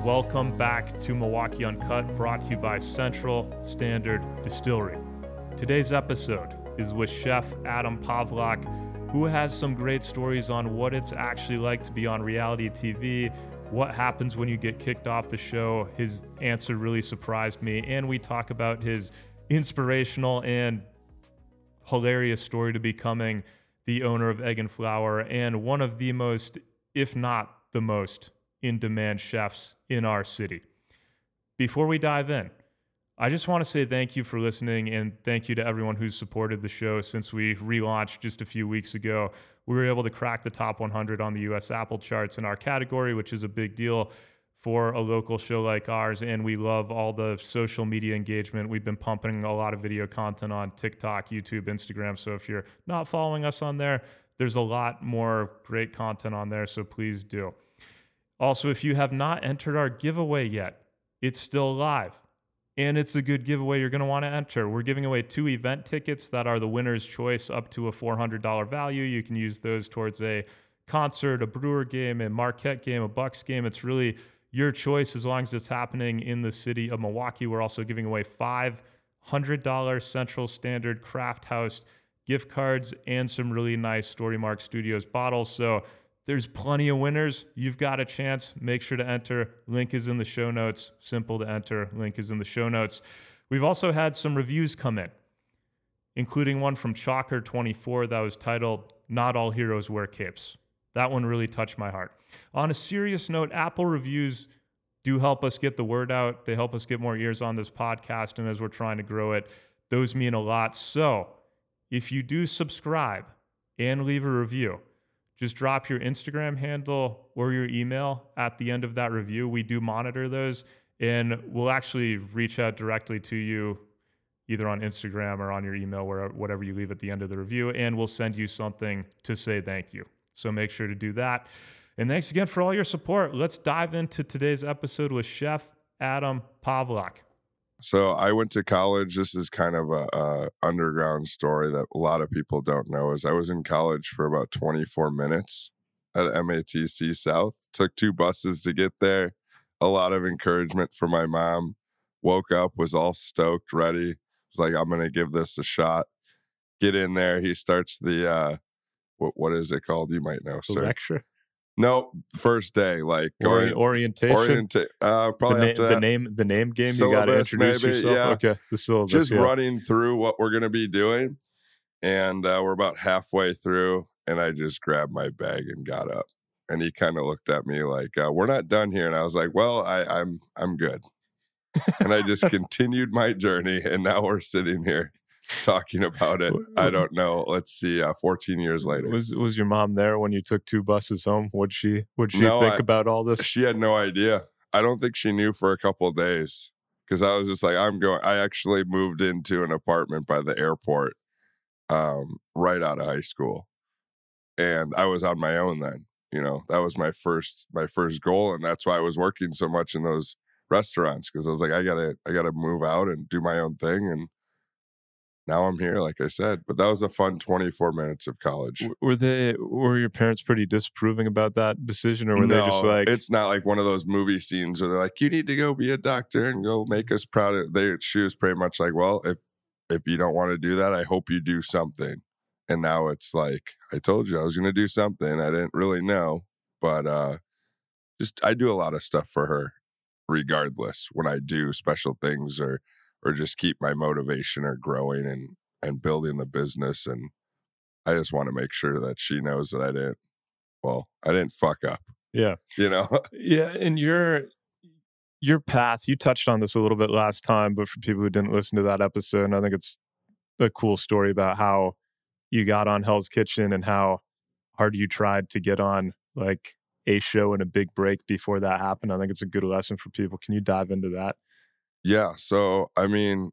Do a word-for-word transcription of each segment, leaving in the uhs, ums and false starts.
and welcome back to Milwaukee Uncut, brought to you by Central Standard Distillery. Today's episode is with Chef Adam Pawlak, who has some great stories on what it's actually like to be on reality T V, what happens when you get kicked off the show. His answer really surprised me, and we talk about his inspirational and hilarious story to becoming the owner of Egg and Flour and one of the most, if not the most, in-demand chefs in our city. Before we dive in, I just want to say thank you for listening, and thank you to everyone who's supported the show since we relaunched just a few weeks ago. We were able to crack the top one hundred on the U S Apple charts in our category, which is a big deal for a local show like ours, and we love all the social media engagement. We've been pumping a lot of video content on TikTok, YouTube, Instagram, so if you're not following us on there, there's a lot more great content on there, so please do. Also, if you have not entered our giveaway yet, it's still live, and it's a good giveaway you're going to want to enter. We're giving away two event tickets that are the winner's choice up to a four hundred dollars value. You can use those towards a concert, a Brewer game, a Marquette game, a Bucks game. It's really your choice as long as it's happening in the city of Milwaukee. We're also giving away five hundred dollars Central Standard Craft House gift cards and some really nice Storymark Studios bottles. So there's plenty of winners. You've got a chance. Make sure to enter. Link is in the show notes. Simple to enter. Link is in the show notes. We've also had some reviews come in, including one from Chalker twenty-four that was titled, "Not All Heroes Wear Capes." That one really touched my heart. On a serious note, Apple reviews do help us get the word out. They help us get more ears on this podcast, and as we're trying to grow it, those mean a lot. So if you do subscribe and leave a review, just drop your Instagram handle or your email at the end of that review. We do monitor those, and we'll actually reach out directly to you either on Instagram or on your email, where whatever you leave at the end of the review, and we'll send you something to say thank you. So make sure to do that. And thanks again for all your support. Let's dive into today's episode with Chef Adam Pawlak. So I went to college. This is kind of a, a underground story that a lot of people don't know. Is I was in college for about twenty-four minutes at M A T C South. Took two buses to get there. A lot of encouragement from my mom. Woke up, was all stoked, ready. Was like, I'm going to give this a shot. Get in there. He starts the, uh, what what is it called? You might know, The sir. lecture? No, first day, like Ori- going orientation. Orienta- uh, probably the, na- after the that. name, the name game. You got to Syllabus, introduce maybe, yourself. yeah. Okay, the syllabus. Just yeah. running through what we're going to be doing. And uh, we're about halfway through, and I just grabbed my bag and got up. And he kind of looked at me like, uh, we're not done here. And I was like, well, I, I'm I'm good. And I just continued my journey, and now we're sitting here talking about it. I don't know. Let's see, uh, fourteen years later. Was was your mom there when you took two buses home? What'd she what'd she No, think I- about all this? She had no idea. I don't think she knew for a couple of days, because I was just like, I'm going. I actually moved into an apartment by the airport um, right out of high school, and I was on my own then. You know, that was my first my first goal, and that's why I was working so much in those restaurants, because I was like, I gotta I gotta move out and do my own thing, and now I'm here, like I said. But that was a fun twenty-four minutes of college. W- Were they were your parents pretty disapproving about that decision, or were they just like, it's not like one of those movie scenes where they're like, you need to go be a doctor and go make us proud of they she was pretty much like, well, if if you don't want to do that, I hope you do something. And now it's like, I told you I was gonna do something. I didn't really know. But uh just I do a lot of stuff for her regardless when I do special things or or just keep my motivation or growing and and building the business. And I just want to make sure that she knows that I didn't well, I didn't fuck up. yeah, You know? yeah? And your your path, you touched on this a little bit last time, but for people who didn't listen to that episode, and I think it's a cool story about how you got on Hell's Kitchen and how hard you tried to get on like a show and a big break before that happened. I think it's a good lesson for people. Can you dive into that? Yeah. So, I mean,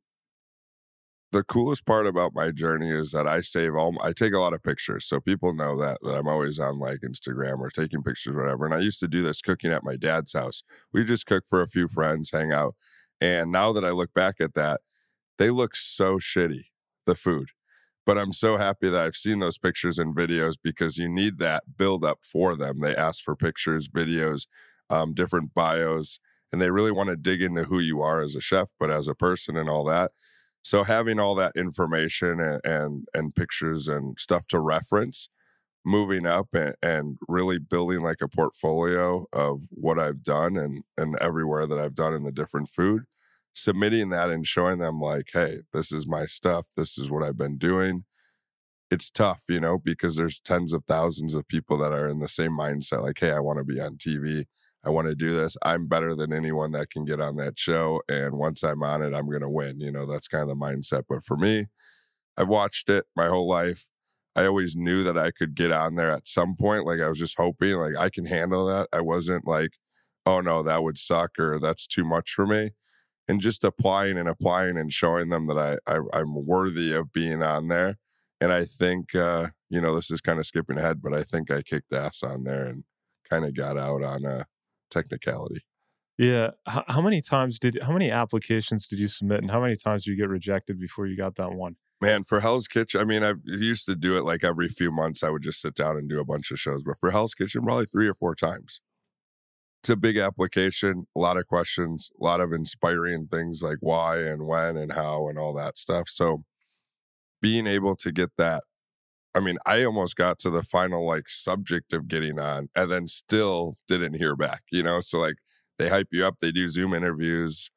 the coolest part about my journey is that I save all, I take a lot of pictures. So people know that, that I'm always on like Instagram or taking pictures, or whatever. And I used to do this cooking at my dad's house. We just cook for a few friends, hang out. And now that I look back at that, they look so shitty, the food. But I'm so happy that I've seen those pictures and videos, because you need that build up for them. They ask for pictures, videos, um, different bios. and they really want to dig into who you are as a chef, but as a person and all that. So having all that information and and, and pictures and stuff to reference, moving up and, and really building like a portfolio of what I've done and and everywhere that I've done in the different food, submitting that and showing them like, hey, this is my stuff. This is what I've been doing. It's tough, you know, because there's tens of thousands of people that are in the same mindset. Like, hey, I want to be on T V. I want to do this. I'm better than anyone that can get on that show. And once I'm on it, I'm going to win. You know, that's kind of the mindset. But for me, I've watched it my whole life. I always knew that I could get on there at some point. Like I was just hoping like I can handle that. I wasn't like, oh no, that would suck or that's too much for me. And just applying and applying and showing them that I, I I'm worthy of being on there. And I think, uh, you know, this is kind of skipping ahead, but I think I kicked ass on there and kind of got out on a technicality. Yeah. How, how many times did, how many applications did you submit and how many times did you get rejected before you got that one? Man, for Hell's Kitchen, I mean, I used to do it like every few months. I would just sit down and do a bunch of shows. But for Hell's Kitchen, probably three or four times. It's a big application, a lot of questions, a lot of inspiring things like why and when and how and all that stuff. So being able to get that, I mean, I almost got to the final like subject of getting on and then still didn't hear back, you know? So like they hype you up, they do Zoom interviews,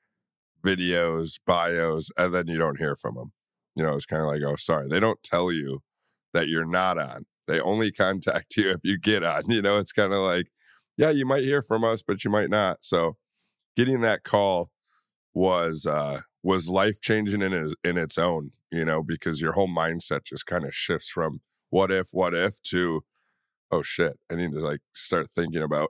videos, bios, and then you don't hear from them. You know, it's kind of like, oh, sorry. They don't tell you that you're not on. They only contact you if you get on. You know, it's kind of like, yeah, you might hear from us, but you might not. So getting that call was uh, was life-changing in, its, in its own, you know, because your whole mindset just kind of shifts from what if, what if to, oh, shit, I need to like start thinking about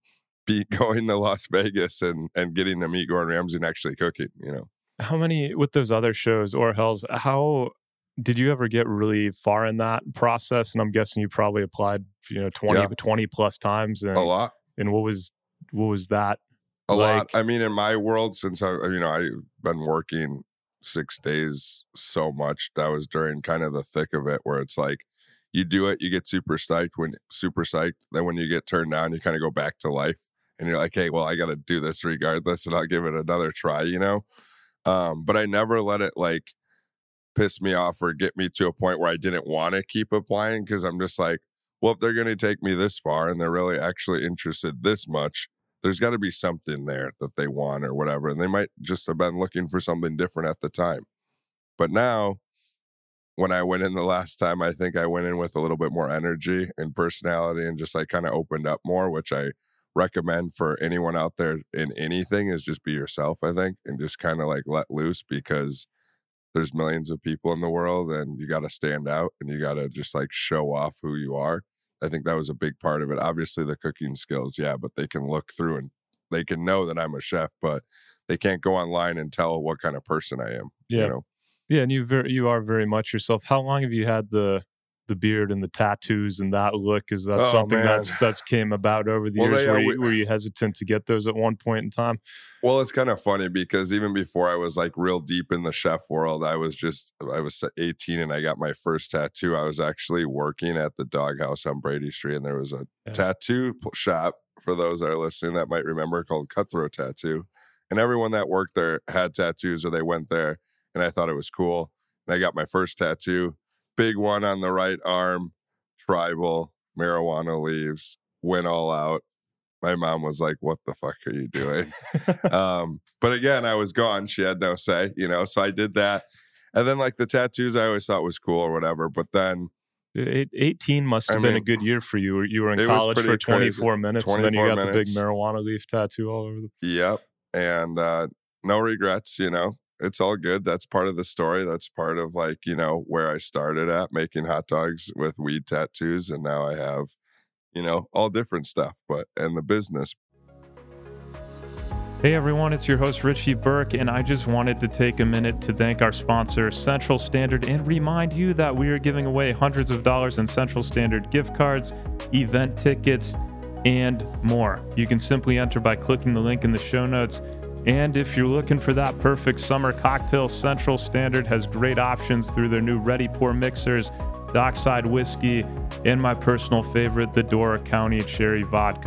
be going to Las Vegas and, and getting to meet Gordon Ramsay and actually cooking, you know. How many, with those other shows or Hell's, how did you ever get really far in that process? And I'm guessing you probably applied, you know, twenty, yeah. twenty plus times. And, a lot. And what was, what was that? A like? lot. I mean, in my world, since I, you know, I've been working six days so much, that was during kind of the thick of it where it's like, you do it, you get super psyched when super psyched. Then when you get turned down, you kind of go back to life and you're like, hey, well, I got to do this regardless and I'll give it another try, you know? Um, but I never let it like piss me off or get me to a point where I didn't want to keep applying because I'm just like, well, if they're going to take me this far and they're really actually interested this much, there's got to be something there that they want or whatever. And they might just have been looking for something different at the time. But now, when I went in the last time, I think I went in with a little bit more energy and personality and just like kind of opened up more, which I recommend for anyone out there in anything is just be yourself, I think, and just kind of like let loose because there's millions of people in the world and you got to stand out and you got to just like show off who you are. I think that was a big part of it. Obviously the cooking skills, yeah, but they can look through and they can know that I'm a chef, but they can't go online and tell what kind of person I am. Yeah. You know? Yeah. And you very, you are very much yourself. How long have you had the the beard and the tattoos and that look? Is that oh, something man. that's that's came about over the well, years? They, were, uh, you, we, were you hesitant to get those at one point in time? Well, it's kind of funny because even before I was like real deep in the chef world, I was just, I was eighteen and I got my first tattoo. I was actually working at the Doghouse on Brady Street and there was a yeah. tattoo shop, for those that are listening that might remember, called Cutthroat Tattoo. And everyone that worked there had tattoos or they went there and I thought it was cool. And I got my first tattoo, big one on the right arm, tribal, marijuana leaves, went all out. My mom was like, what the fuck are you doing? um, but again, I was gone. She had no say, you know, so I did that. And then like the tattoos I always thought was cool or whatever. But then eighteen must have I been mean, a good year for you. You were in college for twenty-four crazy. minutes. twenty-four and then you got minutes. The big marijuana leaf tattoo all over the Yep. And uh, no regrets, you know. It's all good. That's part of the story. That's part of like, you know, where I started at making hot dogs with weed tattoos. And now I have, you know, all different stuff, but and the business. Hey everyone, it's your host Richie Burke, and I just wanted to take a minute to thank our sponsor, Central Standard, and remind you that we are giving away hundreds of dollars in Central Standard gift cards, event tickets, and more. You can simply enter by clicking the link in the show notes. And if you're looking for that perfect summer cocktail, Central Standard has great options through their new Ready Pour mixers, Dockside whiskey, and my personal favorite, the Dora County Cherry Vodka.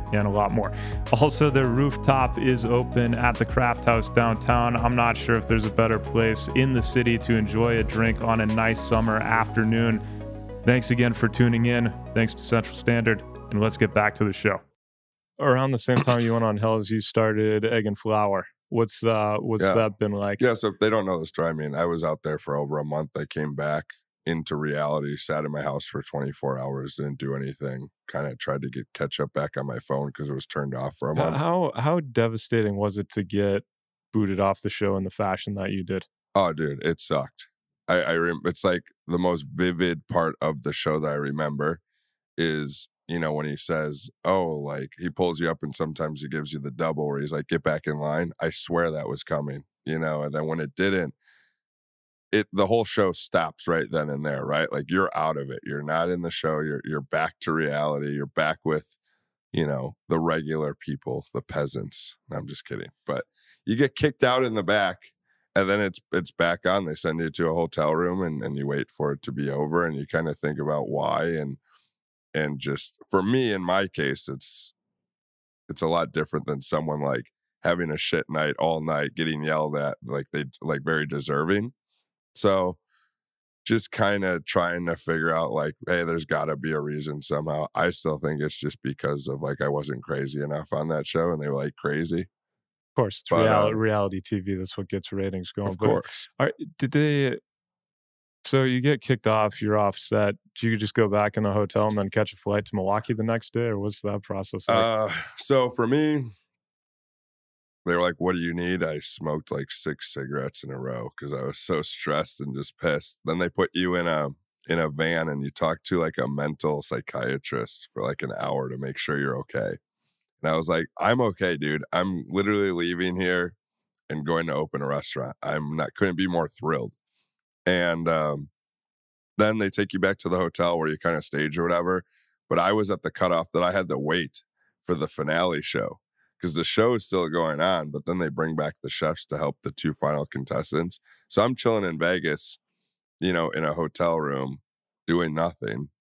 and a lot more. Also, their rooftop is open at the Craft House downtown. I'm not sure if there's a better place in the city to enjoy a drink on a nice summer afternoon. Thanks again for tuning in. Thanks to Central Standard, and let's get back to the show. Around the same time you went on Hell's, you started Egg and Flour. What's uh, what's Yeah. that been like? Yeah, so if they don't know the story, I mean, I was out there for over a month. I came back into reality, sat in my house for twenty-four hours, didn't do anything, kind of tried to get catch up back on my phone because it was turned off for a month. How how devastating was it to get booted off the show in the fashion that you did? Oh, dude, it sucked. I, I rem- it's like the most vivid part of the show that I remember is, you know, when he says, oh, like he pulls you up and sometimes he gives you the double where he's like, get back in line. I swear that was coming, you know, and then when it didn't, it the whole show stops right then and there, right? Like you're out of it. You're not in the show. You're you're back to reality. You're back with, you know, the regular people, the peasants. I'm just kidding. But you get kicked out in the back and then it's it's back on. They send you to a hotel room and, and you wait for it to be over and you kind of think about why. And and just for me, in my case, it's it's a lot different than someone like having a shit night all night, getting yelled at, like they like very deserving. So just kind of trying to figure out like, hey, there's got to be a reason somehow. I still think it's just because of like I wasn't crazy enough on that show and they were like crazy. Of course, it's But, reality, uh, reality T V. That's what gets ratings going. Of But course. are, did they? So you get kicked off, you're off set. Do you just go back in the hotel and then catch a flight to Milwaukee the next day, or what's that process like? Uh, so for me, they were like, what do you need? I smoked like six cigarettes in a row because I was so stressed and just pissed. Then they put you in a in a van and you talk to like a mental psychiatrist for like an hour to make sure you're okay. And I was like, I'm okay, dude. I'm literally leaving here and going to open a restaurant. I'm not couldn't be more thrilled. And um, then they take you back to the hotel where you kind of stage or whatever. But I was at the cutoff that I had to wait for the finale show because the show is still going on. But then they bring back the chefs to help the two final contestants. So I'm chilling in Vegas, you know, in a hotel room, doing nothing,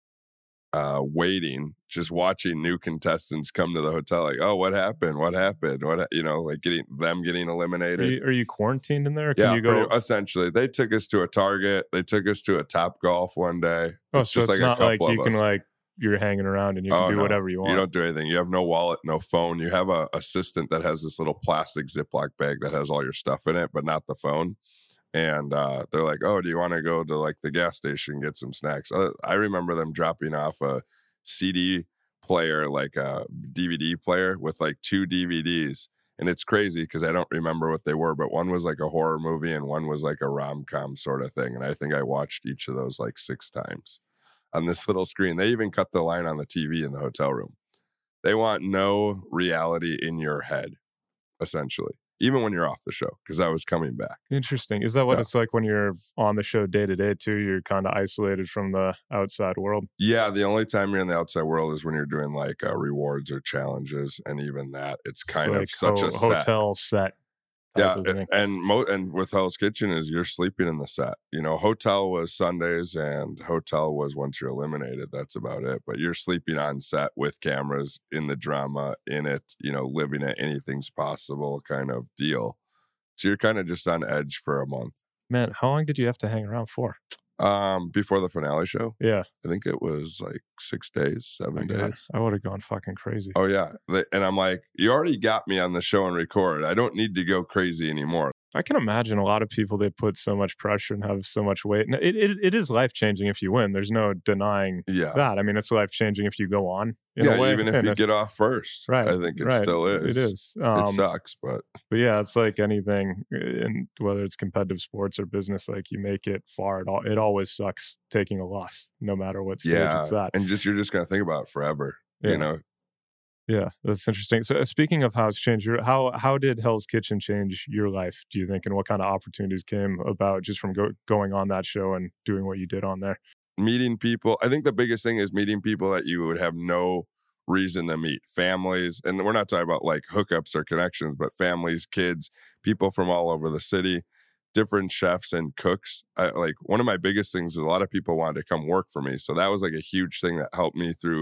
uh, waiting, just watching new contestants come to the hotel. Like, oh, what happened? What happened? What, ha-" you know, like getting them getting eliminated. Are you, are you quarantined in there? Or can Yeah, you go? pretty- essentially. They took us to a Target. They took us to a Top Golf one day. Oh, It's so just it's like a not like couple you of can us. like you're hanging around and you can Oh, do no. whatever you want. You don't do anything. You have no wallet, no phone. You have a assistant that has this little plastic Ziploc bag that has all your stuff in it, but not the phone. And uh, they're like, oh, do you want to go to like the gas station and get some snacks? Uh, I remember them dropping off a C D player, like a D V D player with like two D V Ds. And it's crazy because I don't remember what they were, but one was like a horror movie and one was like a rom-com sort of thing. And I think I watched each of those like six times on this little screen. They even cut the line on the T V in the hotel room. They want no reality in your head, essentially, even when you're off the show, because I was coming back. Interesting. Is that what Yeah. it's like when you're on the show day to day too? You're kind of isolated from the outside world. Yeah, the only time you're in the outside world is when you're doing like uh, rewards or challenges, and even that, it's kind like of such ho- a set. hotel set. type Yeah, of and thing. and, mo- and with Hell's Kitchen is you're sleeping in the set. You know, hotel was Sundays and hotel was once you're eliminated. That's about it. But you're sleeping on set with cameras in the drama in it. You know, living it, anything's possible kind of deal. So you're kind of just on edge for a month. Man, how long did you have to hang around for? Um, before the finale show, Yeah, I think it was like six days, seven I, days. I would have gone fucking crazy. Oh yeah, They- and I'm like, you already got me on the show and record. I don't need to go crazy anymore. I can imagine a lot of people, they put so much pressure and have so much weight. And it, it, it is life changing if you win. There's no denying Yeah, that. I mean, it's life changing if you go on. In yeah. a way. Even if And you get off first, right, I think it right, still is. It is. Um, It sucks, but But yeah, it's like anything, and whether it's competitive sports or business, like you make it far, it all it always sucks taking a loss, no matter what stage yeah, it's at. and just you're just gonna think about it forever. Yeah. You know, Yeah, that's interesting. So, uh, speaking of how it's changed your, how how did Hell's Kitchen change your life? Do you think, and what kind of opportunities came about just from go, going on that show and doing what you did on there? meeting people. I think the biggest thing is meeting people that you would have no reason to meet. Families, and we're not talking about like hookups or connections, but families, kids, people from all over the city, different chefs and cooks. I, like one of my biggest things is a lot of people wanted to come work for me, so that was like a huge thing that helped me through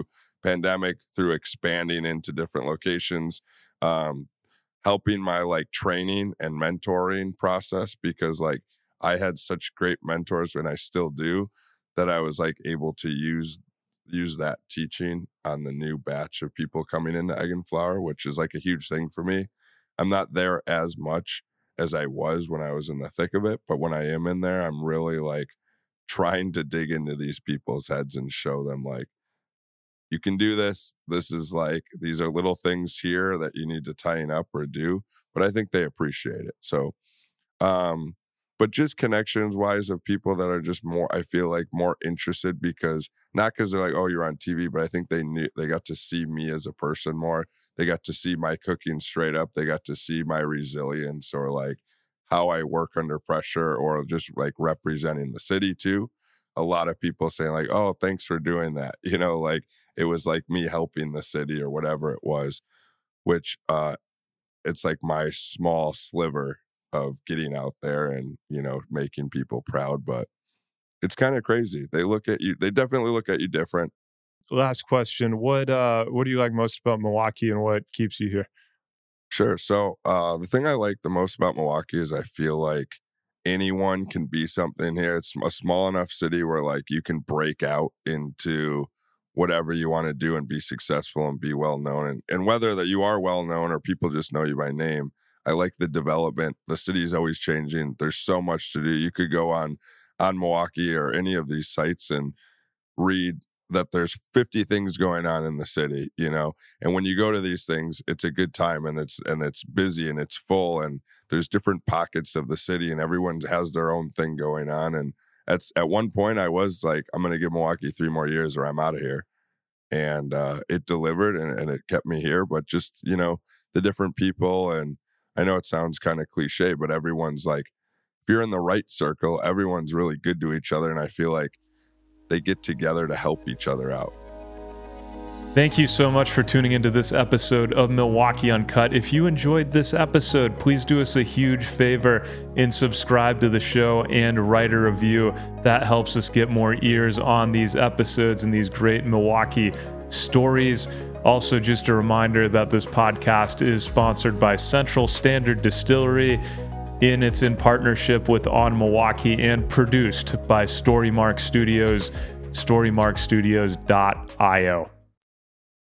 pandemic through expanding into different locations, um, helping my like training and mentoring process, because like I had such great mentors, and I still do, that I was like able to use use that teaching on the new batch of people coming into Egg and Flour, which is like a huge thing for me. I'm not there as much as I was when I was in the thick of it, but when I am in there, I'm really like trying to dig into these people's heads and show them like, you can do this. This is like, these are little things here that you need to tighten up or do, but I think they appreciate it. So, um, but just connections wise of people that are just more, I feel like more interested, because not because they're like, oh, you're on T V, but I think they knew, they got to see me as a person more. They got to see my cooking straight up. They got to see my resilience, or like how I work under pressure, or just like representing the city too. A lot of people saying like, oh, thanks for doing that. You know, like it was like me helping the city or whatever it was, which uh, it's like my small sliver of getting out there and, you know, making people proud. But it's kind of crazy. They look at you, they definitely look at you different. Last question. What uh what do you like most about Milwaukee, and what keeps you here? Sure. So uh, the thing I like the most about Milwaukee is I feel like anyone can be something here. It's a small enough city where like you can break out into whatever you want to do and be successful and be well known. And, and whether that you are well known or people just know you by name, I like the development. The city's always changing. There's so much to do. You could go on on Milwaukee or any of these sites and read that there's fifty things going on in the city, you know, and when you go to these things, it's a good time, and it's, and it's busy and it's full, and there's different pockets of the city, and everyone has their own thing going on. And that's, at one point I was like, I'm going to give Milwaukee three more years or I'm out of here. And uh, it delivered, and, and it kept me here. But just, you know, the different people, and I know it sounds kind of cliche, but everyone's like, if you're in the right circle, everyone's really good to each other. And I feel like they get together to help each other out. Thank you so much for tuning into this episode of Milwaukee Uncut. If you enjoyed this episode, please do us a huge favor and subscribe to the show and write a review. That helps us get more ears on these episodes and these great Milwaukee stories. Also, just a reminder that this podcast is sponsored by Central Standard Distillery, and it's in partnership with On Milwaukee, and produced by Storymark Studios, storymark studios dot io.